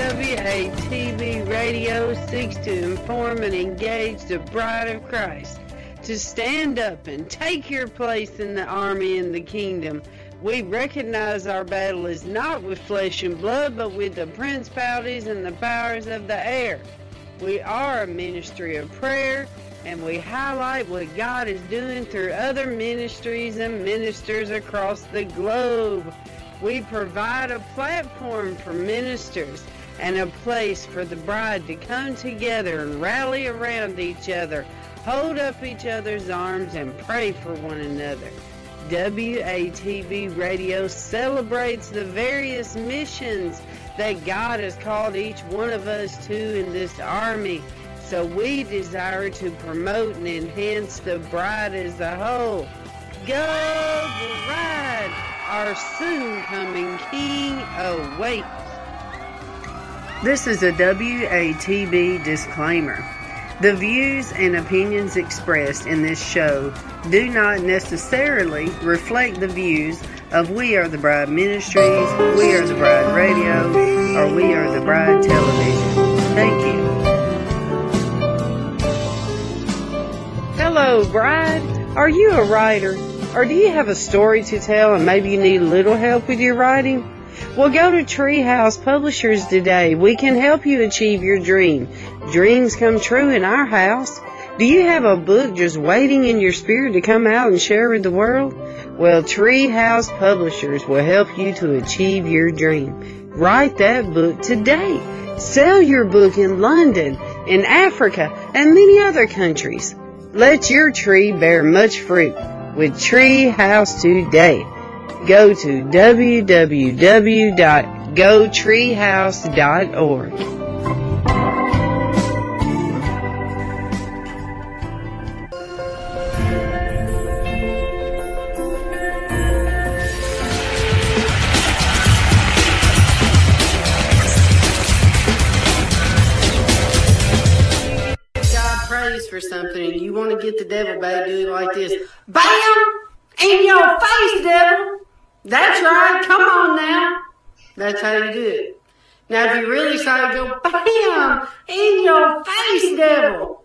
WATB Radio seeks to inform and engage the bride of Christ to stand up and take your place in the army and the kingdom. We recognize our battle is not with flesh and blood, but with the principalities and the powers of the air. We are a ministry of prayer, and we highlight what God is doing through other ministries and ministers across the globe. We provide a platform for ministers and a place for the bride to come together and rally around each other, hold up each other's arms, and pray for one another. WATB Radio celebrates the various missions that God has called each one of us to in this army. So we desire to promote and enhance the bride as a whole. Go bride! Our soon-coming King awaits. This is a WATB disclaimer. The views and opinions expressed in this show do not necessarily reflect the views of We Are the Bride Ministries, We Are the Bride Radio, or We Are the Bride Television. Thank you. Hello, bride. Are you a writer? Or do you have a story to tell and maybe you need a little help with your writing? Well, go to Treehouse Publishers today. We can help you achieve your dream. Dreams come true in our house. Do you have a book just waiting in your spirit to come out and share with the world? Well, Treehouse Publishers will help you to achieve your dream. Write that book today. Sell your book in London, in Africa, and many other countries. Let your tree bear much fruit with Treehouse today. Go to www.gotreehouse.org. God prays for something and you want to get the devil back, do it like this. BAM! In your face, devil! That's right, come on now. That's how you do it. Now if you really try to go, BAM! In your face, devil!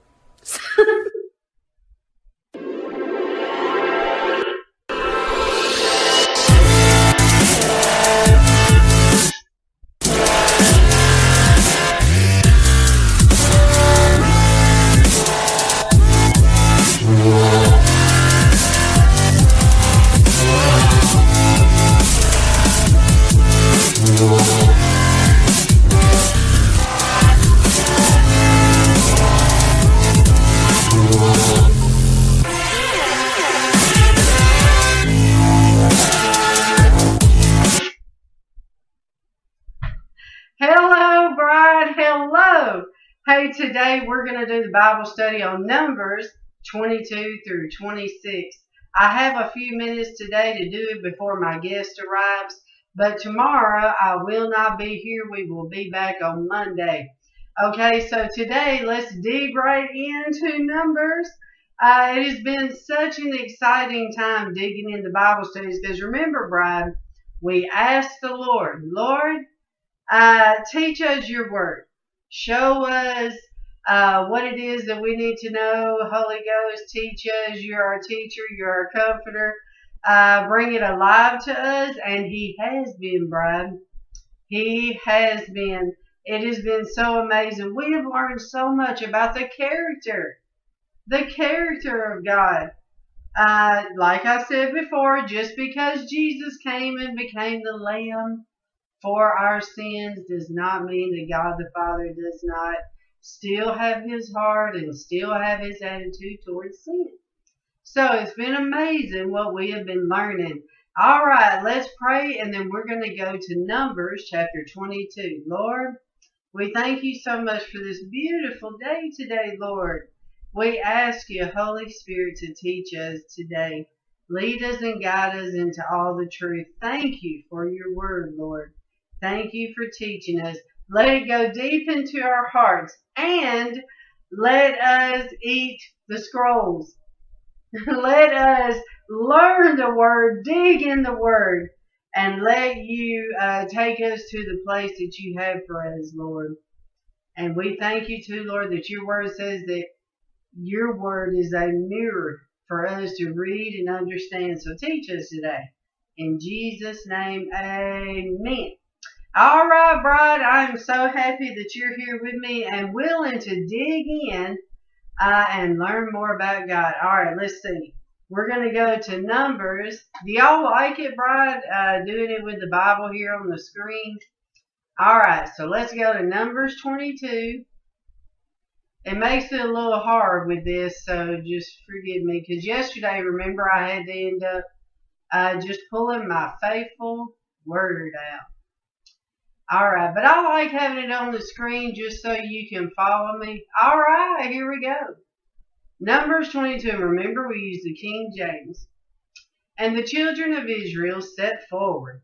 Hello, bride. Hello. Hey, today we're going to do the Bible study on Numbers 22 through 26. I have a few minutes today to do it before my guest arrives, but tomorrow I will not be here. We will be back on Monday. Okay, so today let's dig right into Numbers. It has been such an exciting time digging into Bible studies because remember, bride, we asked the Lord, Lord, teach us your word. Show us what it is that we need to know. Holy Ghost, teach us. You're our teacher. You're our comforter. Bring it alive to us. And He has been, bride. He has been. It has been so amazing. We have learned so much about the character of God. Like I said before, just because Jesus came and became the Lamb for our sins does not mean that God the Father does not still have His heart and still have His attitude towards sin. So it's been amazing what we have been learning. All right, let's pray, and then we're going to go to Numbers chapter 22. Lord, we thank you so much for this beautiful day today, Lord. We ask you, Holy Spirit, to teach us today. Lead us and guide us into all the truth. Thank you for your word, Lord. Thank you for teaching us. Let it go deep into our hearts and let us eat the scrolls. Let us learn the word, dig in the word, and let you take us to the place that you have for us, Lord. And we thank you too, Lord, that your word says that your word is a mirror for us to read and understand. So teach us today. In Jesus' name, amen. All right, Bride, I am so happy that you're here with me and willing to dig in and learn more about God. All right, let's see. We're going to go to Numbers. Do y'all like it, Bride, doing it with the Bible here on the screen? All right, so let's go to Numbers 22. It makes it a little hard with this, so just forgive me. Because yesterday, remember, I had to end up just pulling my faithful word out. All right, but I like having it on the screen just so you can follow me. All right, here we go. Numbers 22. Remember, we use the King James. And the children of Israel set forward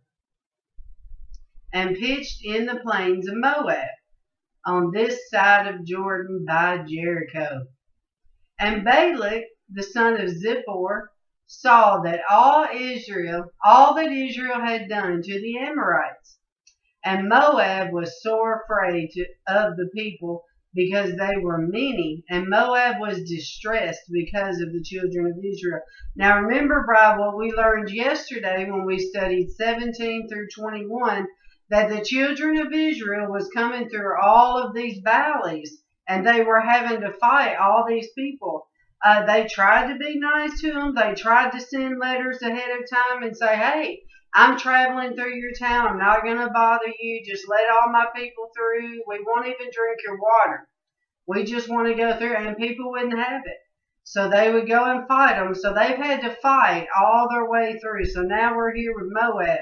and pitched in the plains of Moab, on this side of Jordan by Jericho. And Balak, the son of Zippor, saw that all that Israel had done to the Amorites. And Moab was sore afraid of the people because they were many, and Moab was distressed because of the children of Israel. Now remember, Bride, what we learned yesterday when we studied 17 through 21, that the children of Israel was coming through all of these valleys, and they were having to fight all these people. They tried to be nice to them. They tried to send letters ahead of time and say, hey, I'm traveling through your town. I'm not going to bother you. Just let all my people through. We won't even drink your water. We just want to go through. And people wouldn't have it. So they would go and fight them. So they've had to fight all their way through. So now we're here with Moab.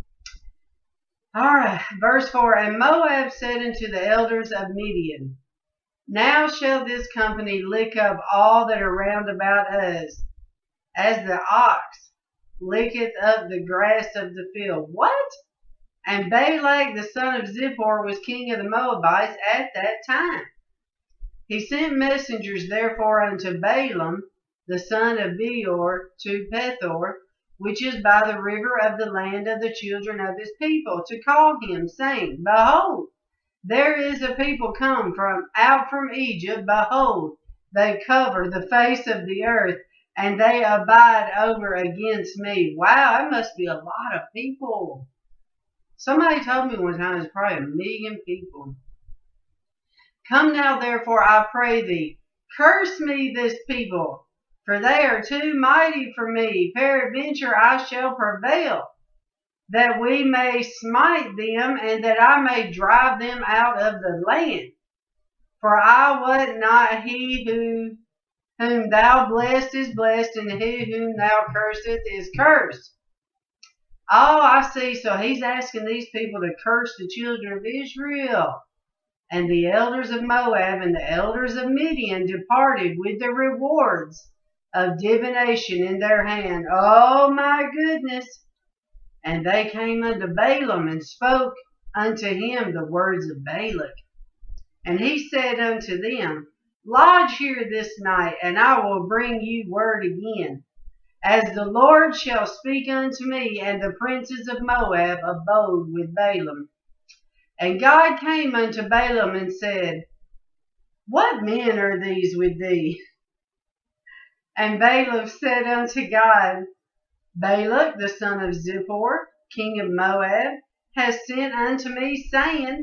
All right, verse 4. And Moab said unto the elders of Midian, now shall this company lick up all that are round about us, as the ox licketh up the grass of the field. What? And Balak the son of Zippor was king of the Moabites at that time. He sent messengers therefore unto Balaam the son of Beor to Pethor, which is by the river of the land of the children of his people, to call him, saying, behold, there is a people come out from Egypt. Behold, they cover the face of the earth, and they abide over against me. Wow, that must be a lot of people. Somebody told me one time it's probably 1 million people. Come now, therefore, I pray thee, curse me this people, for they are too mighty for me. Peradventure I shall prevail, that we may smite them, and that I may drive them out of the land. For I wot not he whom thou blessed is blessed, and he whom thou curseth is cursed. Oh, I see. So he's asking these people to curse the children of Israel. And the elders of Moab and the elders of Midian departed with the rewards of divination in their hand. Oh, my goodness. And they came unto Balaam and spoke unto him the words of Balak. And he said unto them, lodge here this night, and I will bring you word again, as the Lord shall speak unto me. And the princes of Moab abode with Balaam. And God came unto Balaam and said, what men are these with thee? And Balaam said unto God, Balak the son of Zippor, king of Moab, has sent unto me, saying,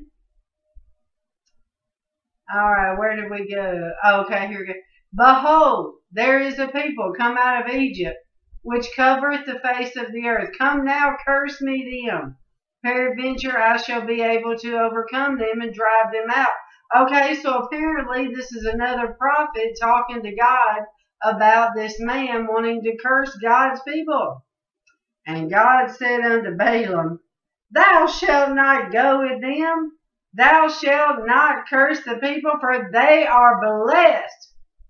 all right, where did we go? Oh, okay, here we go. Behold, there is a people come out of Egypt, which covereth the face of the earth. Come now, curse me them. Peradventure I shall be able to overcome them and drive them out. Okay, so apparently this is another prophet talking to God about this man wanting to curse God's people. And God said unto Balaam, thou shalt not go with them. Thou shalt not curse the people, for they are blessed.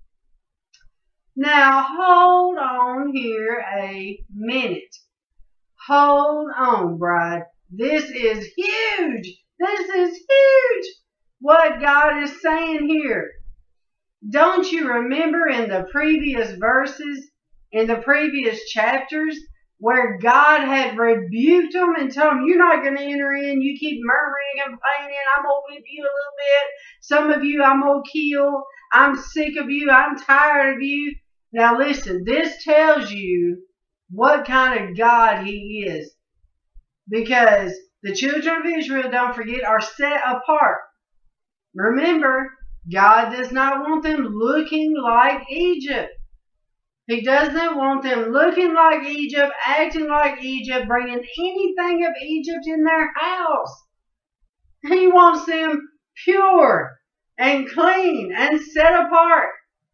Now hold on here a minute. Hold on, Bride. This is huge. This is huge. What God is saying here. Don't you remember in the previous verses, in the previous chapters, where God had rebuked them and told them, you're not going to enter in. You keep murmuring and complaining. I'm going to whip you a little bit. Some of you I'm going to kill. I'm sick of you. I'm tired of you. Now listen, this tells you what kind of God He is. Because the children of Israel, don't forget, are set apart. Remember, God does not want them looking like Egypt. He doesn't want them looking like Egypt, acting like Egypt, bringing anything of Egypt in their house. He wants them pure and clean and set apart.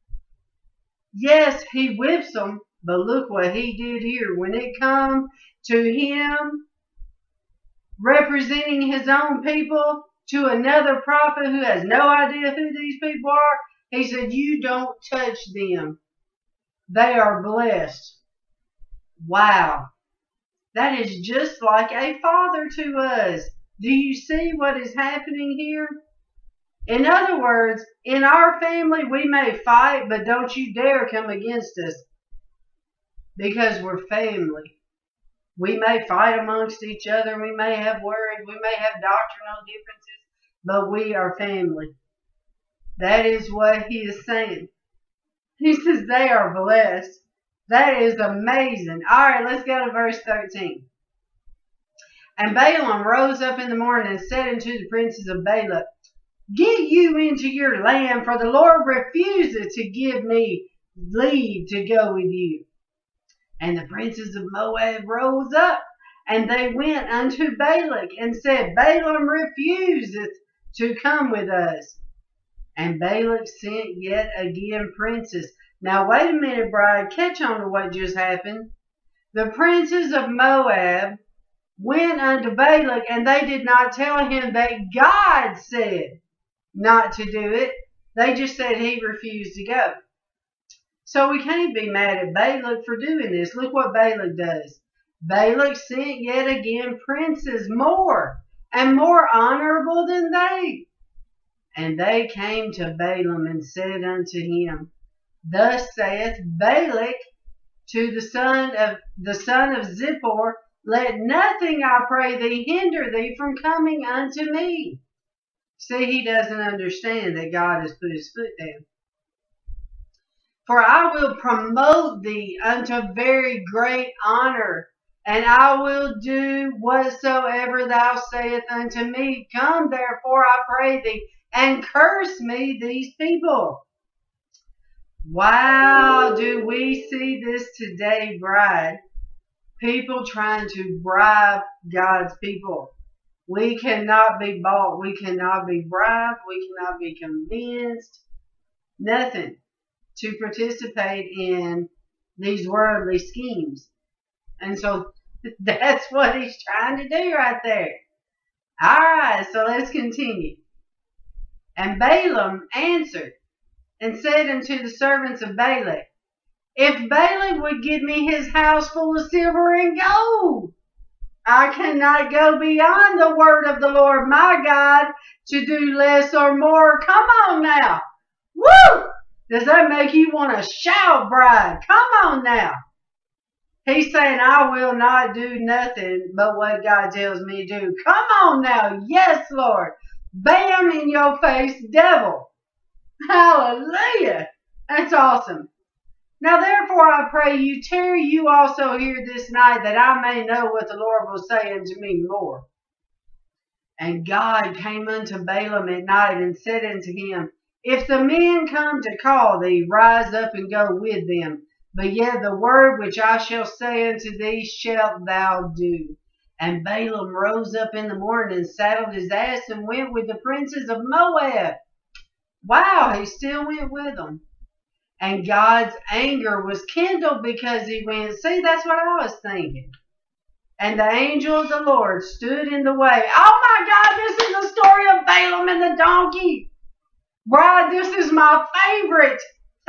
Yes, He whips them, but look what He did here. When it comes to Him representing His own people to another prophet who has no idea who these people are, He said, you don't touch them. They are blessed. Wow. That is just like a father to us. Do you see what is happening here? In other words, in our family we may fight, but don't you dare come against us. Because we're family. We may fight amongst each other. We may have words. We may have doctrinal differences. But we are family. That is what He is saying. He says they are blessed. That is amazing. All right, let's go to verse 13. And Balaam rose up in the morning and said unto the princes of Balak, get you into your land, for the Lord refuses to give me leave to go with you. And the princes of Moab rose up, and they went unto Balak and said, Balaam refuseth to come with us. And Balak sent yet again princes. Now wait a minute, bride. Catch on to what just happened. The princes of Moab went unto Balak, and they did not tell him that God said not to do it. They just said he refused to go. So we can't be mad at Balak for doing this. Look what Balak does. Balak sent yet again princes more and more honorable than they. And they came to Balaam and said unto him, thus saith Balak to the son of Zippor, let nothing, I pray thee, hinder thee from coming unto me. See, he doesn't understand that God has put His foot down. For I will promote thee unto very great honor, and I will do whatsoever thou sayest unto me. Come therefore, I pray thee, and curse me these people. Wow, do we see this today, bride? People trying to bribe God's people. We cannot be bought. We cannot be bribed. We cannot be convinced. Nothing to participate in these worldly schemes. And so that's what he's trying to do right there. All right, so let's continue. And Balaam answered and said unto the servants of Balak, if Balak would give me his house full of silver and gold, I cannot go beyond the word of the Lord my God to do less or more. Come on now. Woo! Does that make you want to shout, bride? Come on now. He's saying, I will not do nothing but what God tells me to do. Come on now. Yes, Lord. Bam in your face, devil. Hallelujah. That's awesome. Now therefore I pray you, tarry you also here this night, that I may know what the Lord will say unto me more. And God came unto Balaam at night and said unto him, if the men come to call thee, rise up and go with them. But yet the word which I shall say unto thee shalt thou do. And Balaam rose up in the morning and saddled his ass and went with the princes of Moab. Wow, he still went with them. And God's anger was kindled because he went. See, that's what I was thinking. And the angel of the Lord stood in the way. Oh my God, this is the story of Balaam and the donkey. Bride, this is my favorite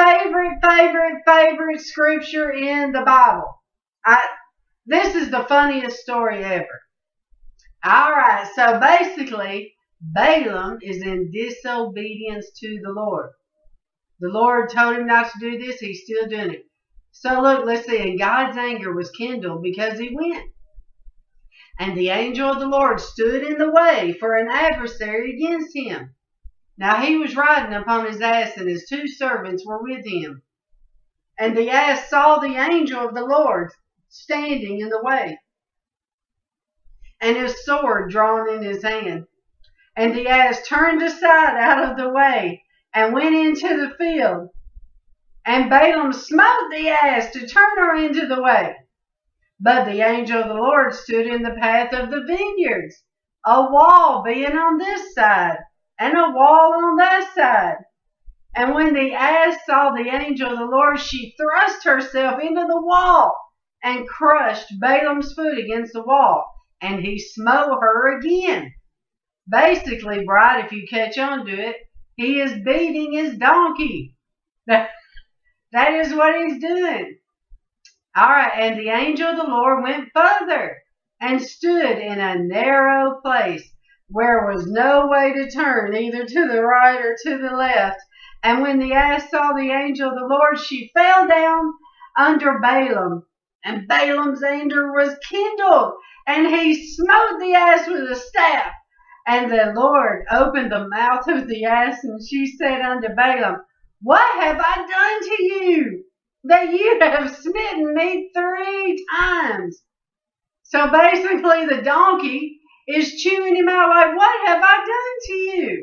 scripture in the Bible. This is the funniest story ever. Alright, so basically, Balaam is in disobedience to the Lord. The Lord told him not to do this, he's still doing it. So look, let's see, and God's anger was kindled because he went. And the angel of the Lord stood in the way for an adversary against him. Now he was riding upon his ass, and his 2 servants were with him. And the ass saw the angel of the Lord standing in the way, and his sword drawn in his hand. And the ass turned aside out of the way, and went into the field. And Balaam smote the ass to turn her into the way. But the angel of the Lord stood in the path of the vineyards, a wall being on this side, and a wall on that side. And when the ass saw the angel of the Lord, she thrust herself into the wall, and crushed Balaam's foot against the wall, and he smote her again. Basically, bride, if you catch on to it, he is beating his donkey. That is what he's doing. All right, and the angel of the Lord went further and stood in a narrow place where was no way to turn, either to the right or to the left. And when the ass saw the angel of the Lord, she fell down under Balaam. And Balaam's anger was kindled, and he smote the ass with a staff. And the Lord opened the mouth of the ass, and she said unto Balaam, What have I done to you, that you have smitten me 3 times? So basically the donkey is chewing him out like, what have I done to you?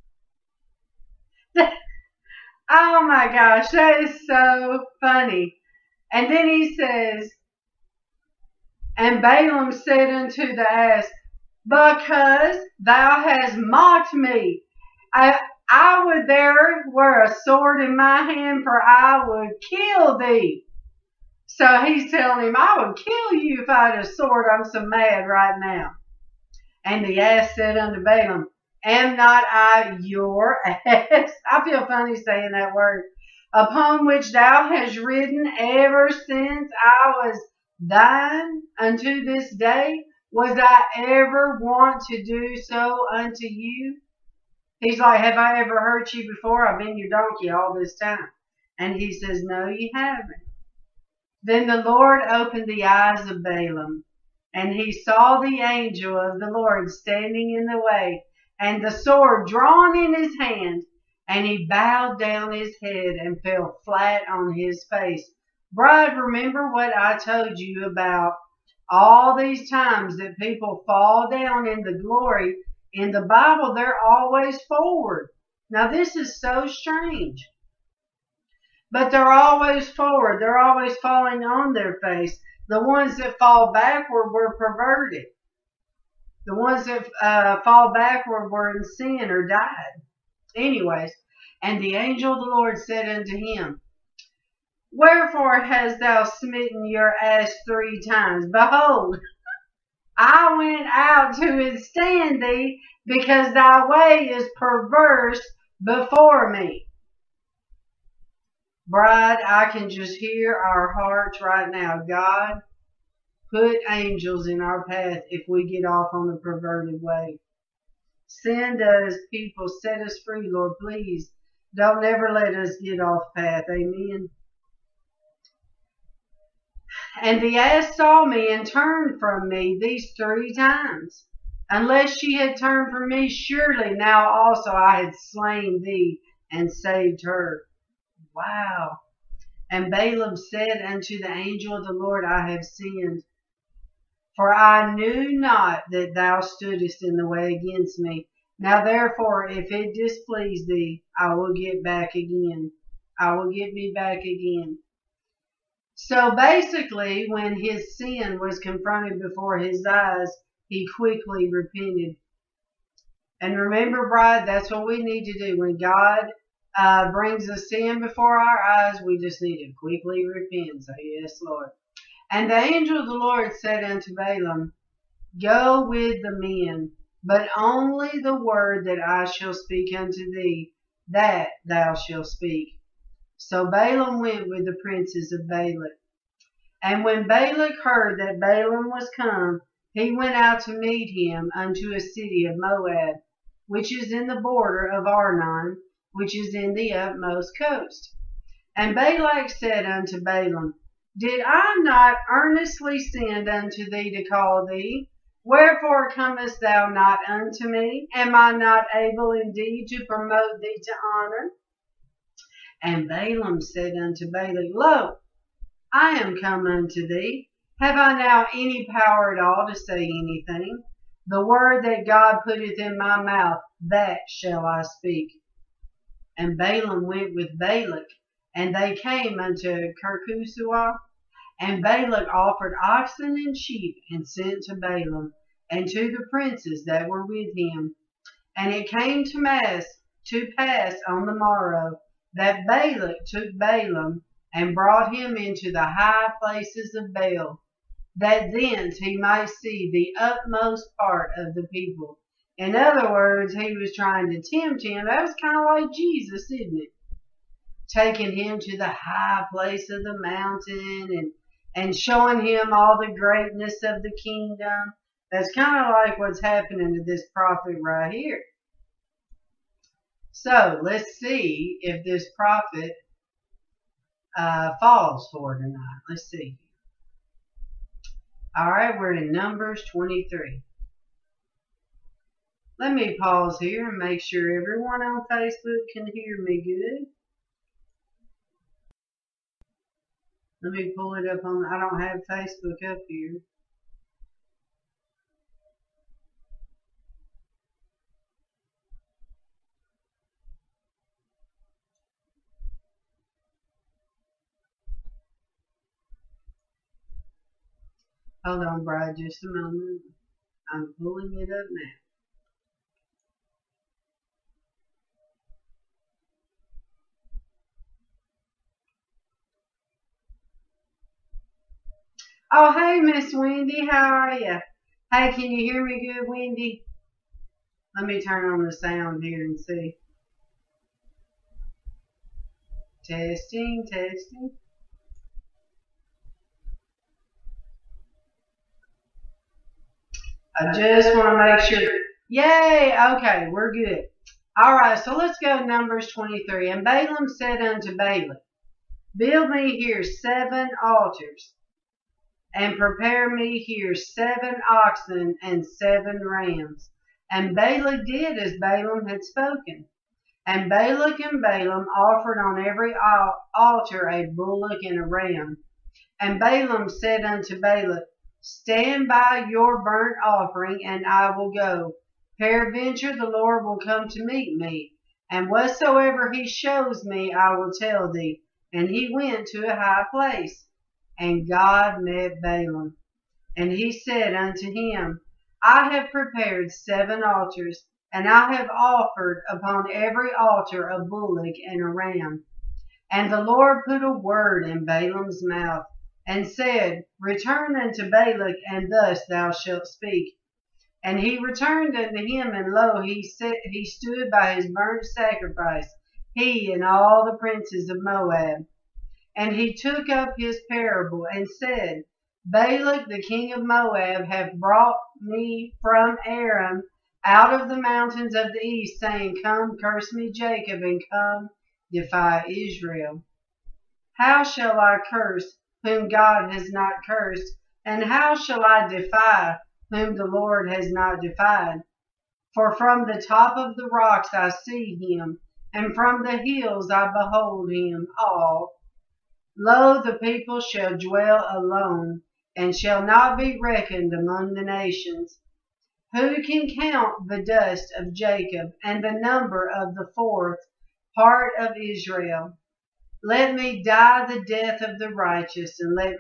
Oh my gosh, that is so funny. And then he says, and Balaam said unto the ass, Because thou hast mocked me, I would there were a sword in my hand, for I would kill thee. So he's telling him, I would kill you if I had a sword. I'm so mad right now. And the ass said unto Balaam, Am not I your ass? I feel funny saying that word. Upon which thou hast ridden ever since I was thine unto this day? Was I ever wont to do so unto you? He's like, have I ever hurt you before? I've been your donkey all this time. And he says, no, you haven't. Then the Lord opened the eyes of Balaam, and he saw the angel of the Lord standing in the way, and the sword drawn in his hand, and he bowed down his head and fell flat on his face. Bride, remember what I told you about all these times that people fall down in the glory. In the Bible, they're always forward. Now, this is so strange. But they're always forward. They're always falling on their face. The ones that fall backward were perverted. The ones that fall backward were in sin or died. Anyways, and the angel of the Lord said unto him, Wherefore hast thou smitten your ass 3 times? Behold, I went out to withstand thee, because thy way is perverse before me. Bride, I can just hear our hearts right now. God, put angels in our path if we get off on the perverted way. Send us people, set us free, Lord, please. Don't ever let us get off path. Amen. And the ass saw me and turned from me these 3 times. Unless she had turned from me, surely now also I had slain thee and saved her. Wow. And Balaam said unto the angel of the Lord, I have sinned, for I knew not that thou stoodest in the way against me. Now therefore, if it displease thee, I will get back again. I will get me back again. So basically, when his sin was confronted before his eyes, he quickly repented. And remember, bride, that's what we need to do. When God brings a sin before our eyes, we just need to quickly repent. Say, yes, Lord. And the angel of the Lord said unto Balaam, Go with the men, but only the word that I shall speak unto thee, that thou shalt speak. So Balaam went with the princes of Balak. And when Balak heard that Balaam was come, he went out to meet him unto a city of Moab, which is in the border of Arnon, which is in the utmost coast. And Balak said unto Balaam, Did I not earnestly send unto thee to call thee? Wherefore comest thou not unto me? Am I not able indeed to promote thee to honor? And Balaam said unto Balak, Lo, I am come unto thee. Have I now any power at all to say anything? The word that God putteth in my mouth, that shall I speak. And Balaam went with Balak, and they came unto Kirkuthsuah. And Balak offered oxen and sheep, and sent to Balaam, and to the princes that were with him. And it came to pass on the morrow, that Balak took Balaam, and brought him into the high places of Baal, that thence he might see the utmost part of the people. In other words, he was trying to tempt him. That was kind of like Jesus, isn't it? Taking him to the high place of the mountain and showing him all the greatness of the kingdom. That's kind of like what's happening to this prophet right here. So let's see if this prophet falls for it or not. Let's see. All right, we're in Numbers 23. Let me pause here and make sure everyone on Facebook can hear me good. Let me pull it up on, I don't have Facebook up here. Hold on, Brad, just a moment. I'm pulling it up now. Oh, hey, Miss Wendy, how are you? Hey, can you hear me good, Wendy? Let me turn on the sound here and see. Testing, testing. I just want to make sure. Yay! Okay, we're good. All right, so let's go to Numbers 23. And Balaam said unto Balak, Build me here 7 altars, and prepare me here 7 oxen and 7 rams. And Balak did as Balaam had spoken. And Balak and Balaam offered on every altar a bullock and a ram. And Balaam said unto Balak, Stand by your burnt offering, and I will go. Peradventure the Lord will come to meet me, and whatsoever he shows me I will tell thee. And he went to a high place, and God met Balaam. And he said unto him, I have prepared 7 altars, and I have offered upon every altar a bullock and a ram. And the Lord put a word in Balaam's mouth, and said, Return unto Balak, and thus thou shalt speak. And he returned unto him, and lo, he stood by his burnt sacrifice, he and all the princes of Moab. And he took up his parable, and said, Balak the king of Moab hath brought me from Aram out of the mountains of the east, saying, Come, curse me Jacob, and come, defy Israel. How shall I curse whom God has not cursed? And how shall I defy whom the Lord has not defied? For from the top of the rocks I see him, and from the hills I behold him all. Lo, the people shall dwell alone, and shall not be reckoned among the nations. Who can count the dust of Jacob, and the number of the 4th part of Israel? Let me die the death of the righteous, and let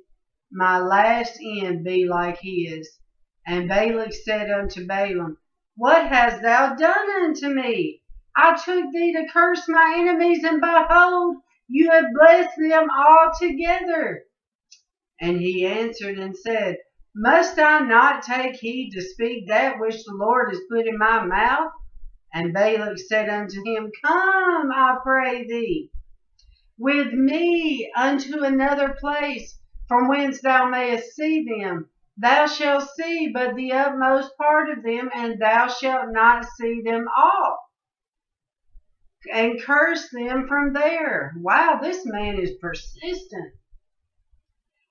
my last end be like his. And Balak said unto Balaam, What hast thou done unto me? I took thee to curse my enemies, and behold, you have blessed them altogether. And he answered and said, Must I not take heed to speak that which the Lord has put in my mouth? And Balak said unto him, Come, I pray thee, with me unto another place, from whence thou mayest see them. Thou shalt see but the utmost part of them, and thou shalt not see them all. And curse them from there. Wow, this man is persistent.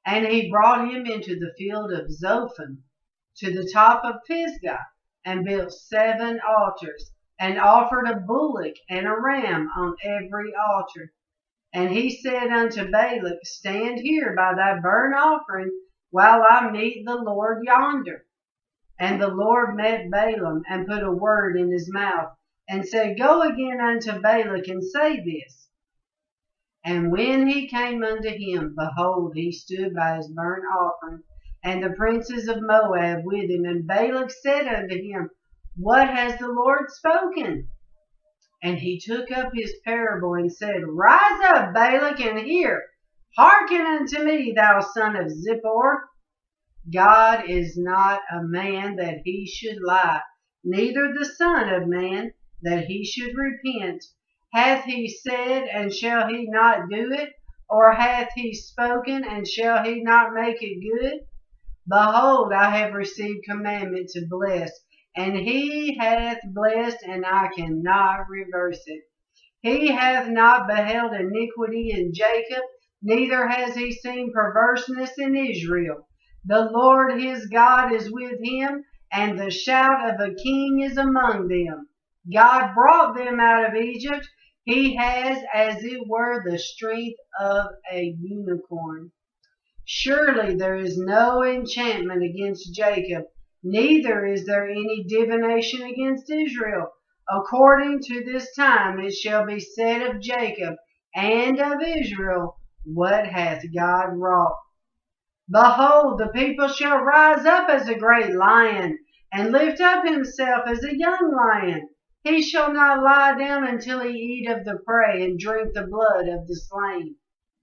And he brought him into the field of Zophim, to the top of Pisgah, and built 7 altars, and offered a bullock and a ram on every altar. And he said unto Balak, Stand here by thy burnt offering, while I meet the Lord yonder. And the Lord met Balaam, and put a word in his mouth, and said, Go again unto Balak, and say this. And when he came unto him, behold, he stood by his burnt offering, and the princes of Moab with him. And Balak said unto him, What has the Lord spoken? And he took up his parable and said, Rise up, Balak, and hear. Hearken unto me, thou son of Zippor. God is not a man that he should lie, neither the son of man that he should repent. Hath he said, and shall he not do it? Or hath he spoken, and shall he not make it good? Behold, I have received commandment to bless, and he hath blessed, and I cannot reverse it. He hath not beheld iniquity in Jacob, neither has he seen perverseness in Israel. The Lord his God is with him, and the shout of a king is among them. God brought them out of Egypt. He has, as it were, the strength of a unicorn. Surely there is no enchantment against Jacob, neither is there any divination against Israel. According to this time it shall be said of Jacob and of Israel, What hath God wrought? Behold, the people shall rise up as a great lion, and lift up himself as a young lion. He shall not lie down until he eat of the prey, and drink the blood of the slain.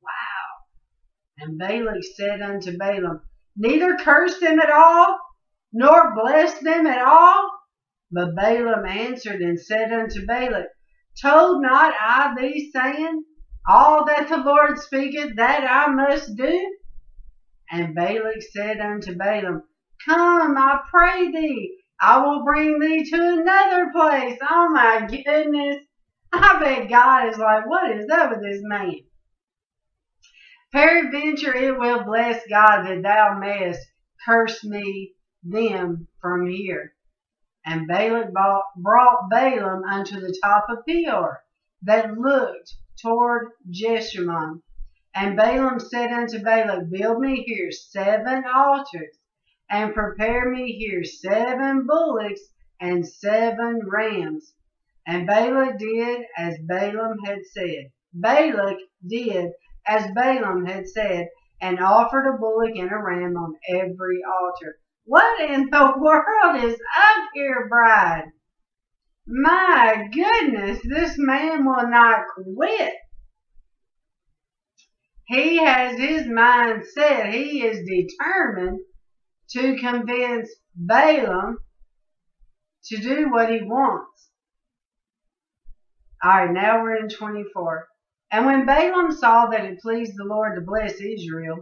Wow. And Balak said unto Balaam, Neither curse them at all, nor bless them at all. But Balaam answered and said unto Balak, Told not I thee, saying, All that the Lord speaketh, that I must do? And Balak said unto Balaam, Come, I pray thee, I will bring thee to another place. Oh my goodness. I bet God is like, what is up with this man? Peradventure it will bless God that thou mayest curse me them from here. And Balak brought Balaam unto the top of Peor, that looked toward Jeshimon. And Balaam said unto Balak, Build me here 7 altars, and prepare me here 7 bullocks and 7 rams. And Balak did as Balaam had said. Balak did as Balaam had said, and offered a bullock and a ram on every altar. What in the world is up here, bride? My goodness, this man will not quit. He has his mind set. He is determined to convince Balaam to do what he wants. All right, now we're in 24. And when Balaam saw that it pleased the Lord to bless Israel,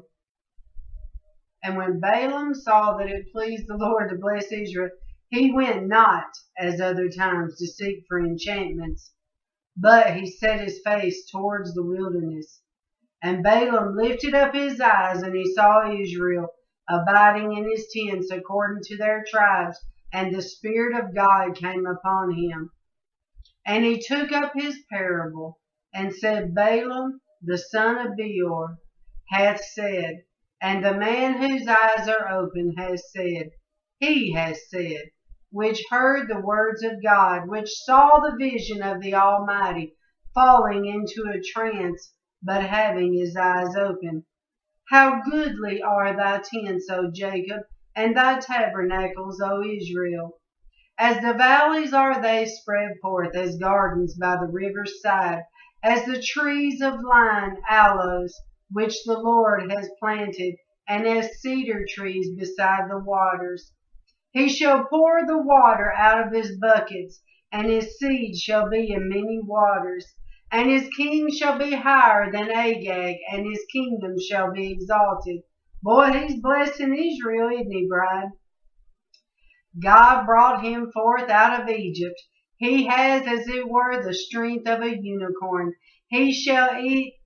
he went not as other times to seek for enchantments, but he set his face towards the wilderness. And Balaam lifted up his eyes, and he saw Israel abiding in his tents according to their tribes, and the Spirit of God came upon him. And he took up his parable, and said, Balaam the son of Beor hath said, and the man whose eyes are open has said, he has said, which heard the words of God, which saw the vision of the Almighty, falling into a trance, but having his eyes open. How goodly are thy tents, O Jacob, and thy tabernacles, O Israel. As the valleys are they spread forth, as gardens by the river's side, as the trees of line, aloes, which the Lord has planted, and as cedar trees beside the waters. He shall pour the water out of his buckets, and his seed shall be in many waters. And his king shall be higher than Agag, and his kingdom shall be exalted. Boy, he's blessed in Israel, isn't he, bride? God brought him forth out of Egypt. He has, as it were, the strength of a unicorn. He shall eat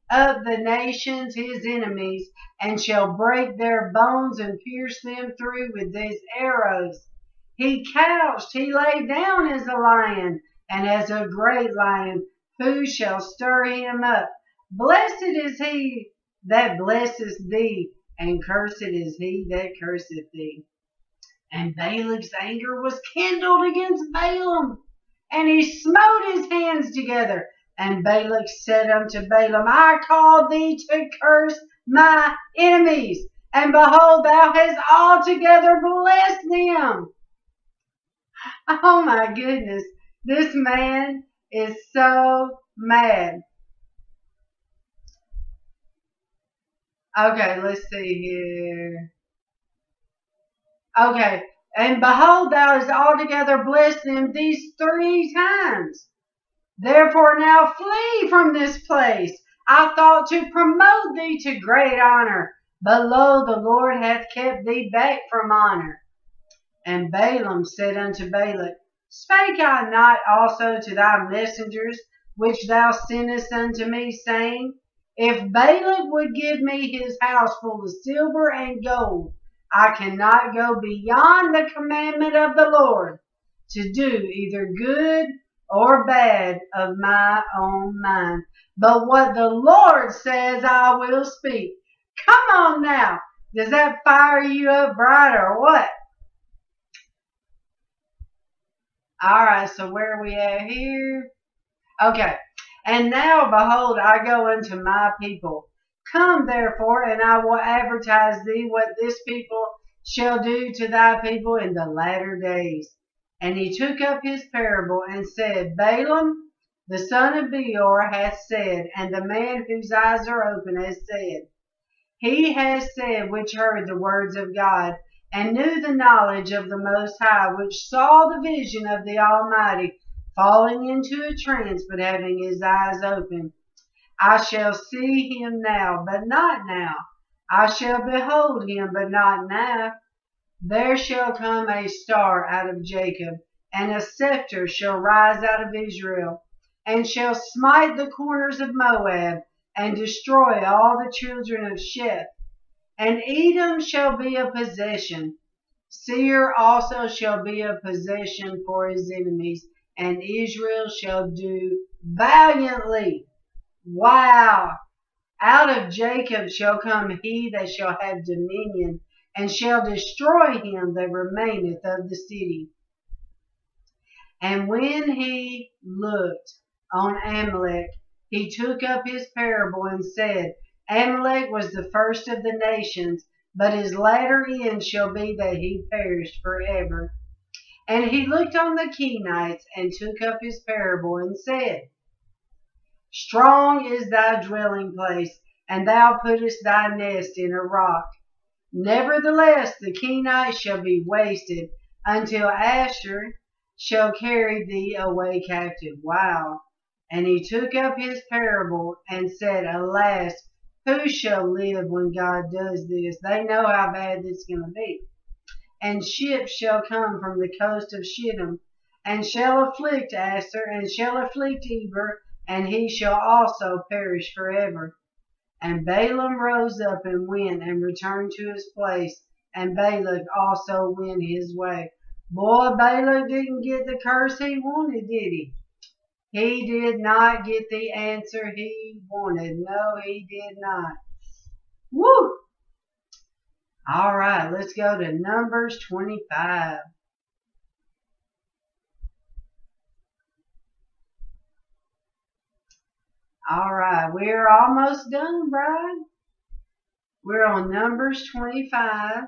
up the nations his enemies, and shall break their bones and pierce them through with his arrows. He couched, he lay down as a lion, and as a great lion. Who shall stir him up? Blessed is he that blesseth thee, and cursed is he that curseth thee. And Balak's anger was kindled against Balaam, and he smote his hands together. And Balak said unto Balaam, I called thee to curse my enemies, and behold, thou hast altogether blessed them. Oh my goodness, this man is so mad. Okay, let's see here. Okay, and behold, thou hast altogether blessed them these 3 times. Therefore now flee from this place. I thought to promote thee to great honor, but lo, the Lord hath kept thee back from honor. And Balaam said unto Balak, Spake I not also to thy messengers, which thou sentest unto me, saying, If Balak would give me his house full of silver and gold, I cannot go beyond the commandment of the Lord, to do either good or bad of my own mind. But what the Lord says I will speak. Come on now. Does that fire you up, Bride, or what? Alright, so where are we at here? Okay. And now, behold, I go unto my people. Come therefore, and I will advertise thee what this people shall do to thy people in the latter days. And he took up his parable and said, Balaam, the son of Beor, hath said, and the man whose eyes are open has said, He has said which heard the words of God, and knew the knowledge of the Most High, which saw the vision of the Almighty, falling into a trance, but having his eyes open. I shall see him now, but not now. I shall behold him, but not now. There shall come a star out of Jacob, and a scepter shall rise out of Israel, and shall smite the corners of Moab, and destroy all the children of Sheth. And Edom shall be a possession. Seir also shall be a possession for his enemies, and Israel shall do valiantly. Wow! Out of Jacob shall come he that shall have dominion, and shall destroy him that remaineth of the city. And when he looked on Amalek, he took up his parable and said, Amalek was the first of the nations, but his latter end shall be that he perished forever. And he looked on the Kenites, and took up his parable and said, Strong is thy dwelling place, and thou puttest thy nest in a rock. Nevertheless, the Kenites shall be wasted, until Asher shall carry thee away captive. Wow. And he took up his parable and said, Alas, who shall live when God does this? They know how bad this is going to be. And ships shall come from the coast of Shittim, and shall afflict Asher, and shall afflict Eber, and he shall also perish forever. And Balaam rose up and went and returned to his place, and Balak also went his way. Boy, Balak didn't get the curse he wanted, did he? He did not get the answer he wanted. No, he did not. Woo! All right, let's go to Numbers 25. All right, we're almost done, Bride. We're on Numbers 25.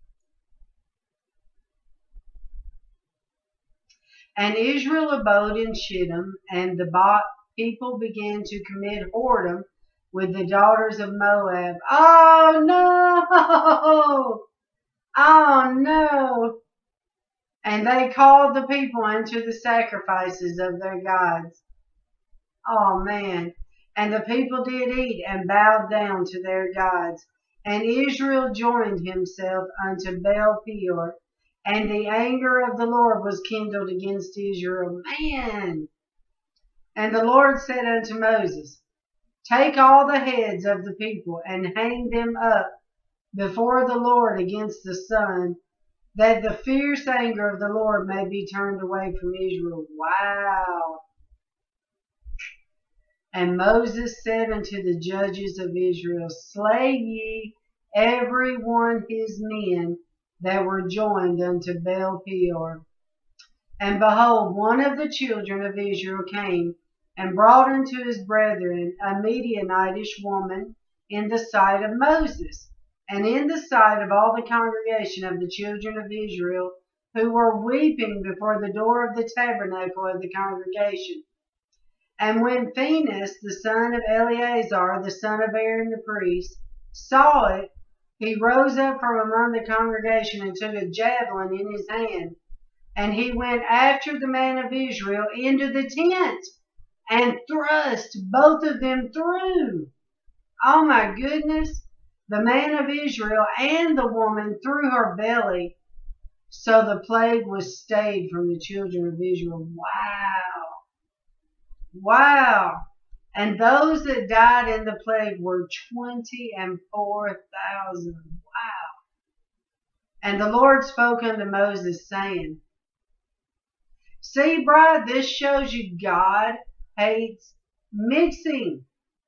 And Israel abode in Shittim, and the people began to commit whoredom with the daughters of Moab. Oh no! Oh no! And they called the people unto the sacrifices of their gods. Oh man. And the people did eat and bowed down to their gods. And Israel joined himself unto Baal Peor. And the anger of the Lord was kindled against Israel. Man! And the Lord said unto Moses, Take all the heads of the people and hang them up before the Lord against the sun, that the fierce anger of the Lord may be turned away from Israel. Wow. And Moses said unto the judges of Israel, Slay ye every one his men that were joined unto Baal Peor. And behold, one of the children of Israel came and brought unto his brethren a Midianitish woman in the sight of Moses, and in the sight of all the congregation of the children of Israel, who were weeping before the door of the tabernacle of the congregation. And when Phinehas, the son of Eleazar, the son of Aaron the priest, saw it, he rose up from among the congregation and took a javelin in his hand. And he went after the man of Israel into the tent and thrust both of them through. Oh my goodness. The man of Israel and the woman through her belly. So the plague was stayed from the children of Israel. Wow. Wow. And those that died in the plague were 24,000. Wow. And the Lord spoke unto Moses, saying, See, bride, this shows you God hates mixing.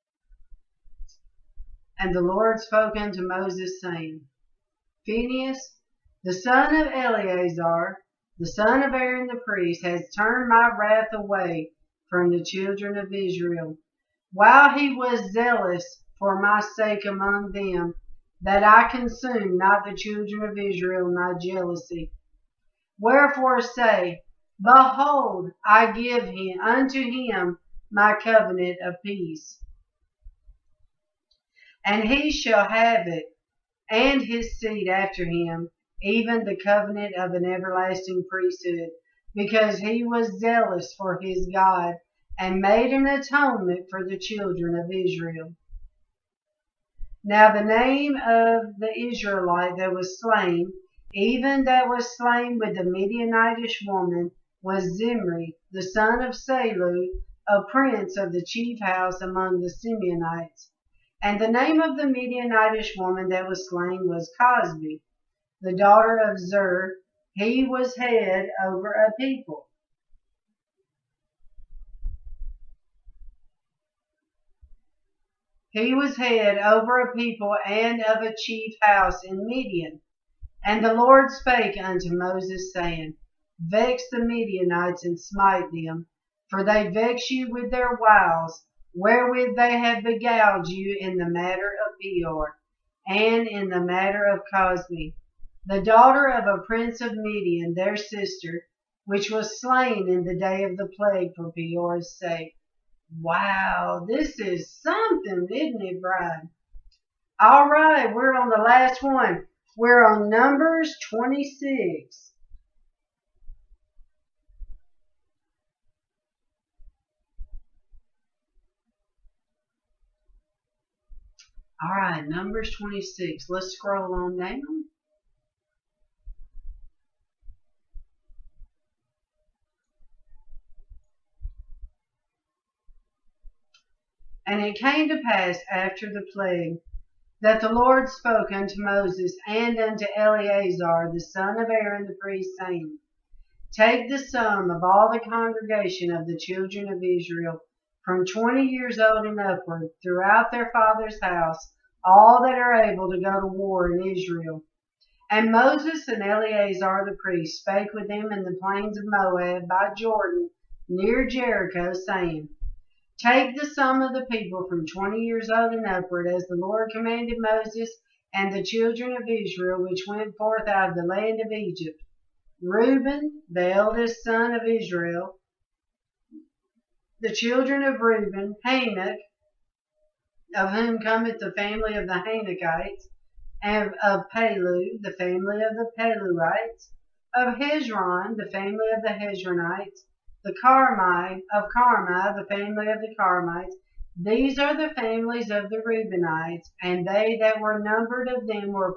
And the Lord spoke unto Moses, saying, Phinehas, the son of Eleazar, the son of Aaron the priest, has turned my wrath away from the children of Israel, while he was zealous for my sake among them, that I consume not the children of Israel in my jealousy. Wherefore say, Behold, I give unto him my covenant of peace. And he shall have it, and his seed after him, even the covenant of an everlasting priesthood, because he was zealous for his God, and made an atonement for the children of Israel. Now the name of the Israelite that was slain, even that was slain with the Midianitish woman, was Zimri, the son of Salu, a prince of the chief house among the Simeonites. And the name of the Midianitish woman that was slain was Cosbi, the daughter of Zur. He was head over a people. He was head over a people and of a chief house in Midian. And the Lord spake unto Moses, saying, Vex the Midianites and smite them, for they vex you with their wiles, wherewith they have beguiled you in the matter of Peor, and in the matter of Cosbi, the daughter of a prince of Midian, their sister, which was slain in the day of the plague for Peor's sake. Wow, this is something, isn't it, bride? All right, we're on the last one. We're on Numbers 26. All right, Numbers 26. Let's scroll on down. And it came to pass after the plague that the Lord spoke unto Moses and unto Eleazar the son of Aaron the priest, saying, Take the sum of all the congregation of the children of Israel from 20 years old and upward throughout their father's house, all that are able to go to war in Israel. And Moses and Eleazar the priest spake with them in the plains of Moab by Jordan near Jericho, saying, Take the sum of the people from 20 years old and upward, as the Lord commanded Moses and the children of Israel, which went forth out of the land of Egypt. Reuben, the eldest son of Israel, the children of Reuben, Hanok, of whom cometh the family of the Hanokites, and of Palu, the family of the Paluites, of Hezron, the family of the Hezronites, the Carmi, the family of the Carmites. These are the families of the Reubenites, and they that were numbered of them were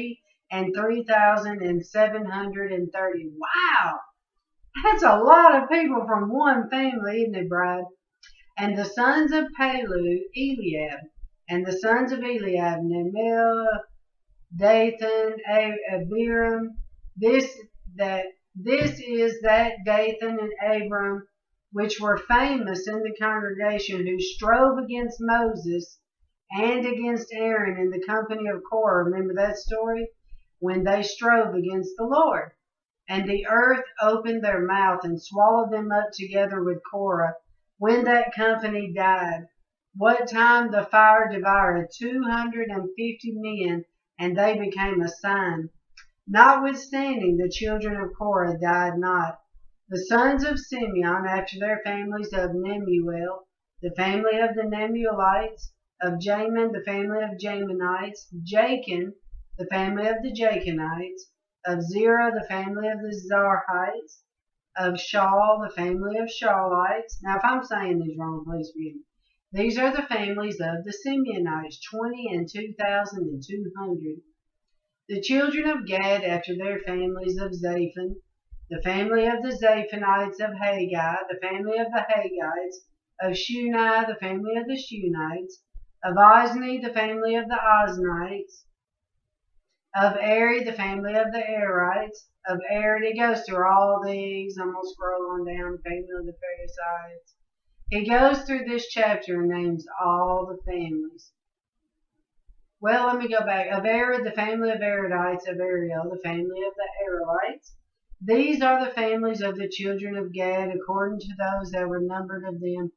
40,003,730. Wow! That's a lot of people from one family, isn't it, bride? And the sons of Palu, Eliab. And the sons of Eliab, Nemil, Dathan, Abiram. This is that Dathan and Abiram which were famous in the congregation, who strove against Moses and against Aaron in the company of Korah. Remember that story? When they strove against the Lord. And the earth opened their mouth and swallowed them up together with Korah, when that company died. What time the fire devoured 250 men, and they became a sign. Notwithstanding, the children of Korah died not. The sons of Simeon, after their families, of Nemuel, the family of the Nemuelites, of Jamin, the family of Jaminites, Jachin, the family of the Jachinites, of Zerah, the family of the Zarhites, of Shaul, the family of Shaulites. Now, if I'm saying these wrong, please forgive me. These are the families of the Simeonites, 20 and 2,200. The children of Gad, after their families, of Zaphon, the family of the Zaphonites, of Haggai, the family of the Haggites, of Shuni, the family of the Shunites, of Ozni, the family of the Oznites, of Eri, the family of the Erites, of Aaron. He goes through all these. I'm going to scroll on down, the family of the Perizzites. He goes through this chapter and names all the families. Well, let me go back. Of Arad, the family of Aradites, of Ariel, the family of the Aralites. These are the families of the children of Gad, according to those that were numbered of them,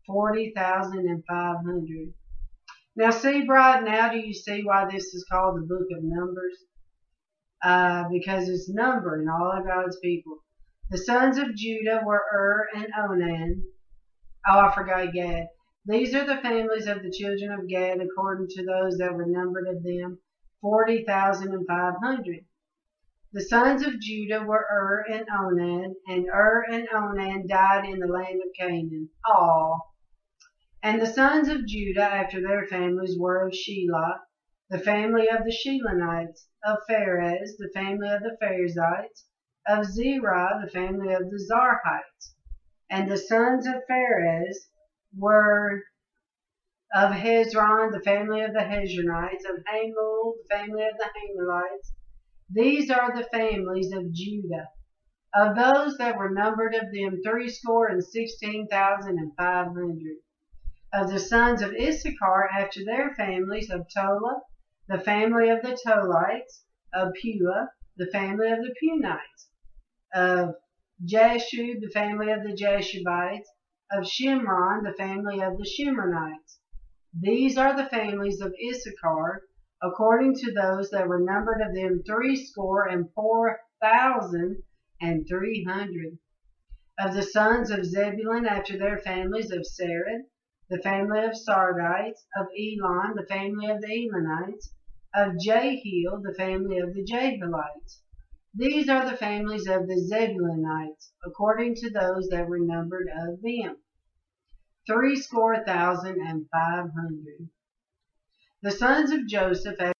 40,500. Now, see, Bride, now do you see why this is called the book of Numbers? Because it's numbering all of God's people. The sons of Judah were and Onan. Oh, I forgot Gad. These are the families of the children of Gad, according to those that were numbered of them, 40,500. The sons of Judah were and Onan, and and Onan died in the land of Canaan. And the sons of Judah, after their families, were of Shelah, the family of the Shelonites, of Pharez, the family of the Pharezites, of Zerah, the family of the Zarhites. And the sons of Pharez were of Hezron, the family of the Hezronites, of Hamul, the family of the Hamulites. These are the families of Judah. Of those that were numbered of them, 16,500. Of the sons of Issachar, after their families, of Tola, the family of the Tolites, of Pua, the family of the Punites, of Jashub, the family of the Jashubites, of Shimron, the family of the Shimronites. These are the families of Issachar, according to those that were numbered of them, 304,300. Of the sons of Zebulun, after their families, of Sarad, the family of Sardites, of Elon, the family of the Elonites, of Jehiel, the family of the Jehielites. These are the families of the Zebulunites, according to those that were numbered of them, 300,500. The sons of Joseph,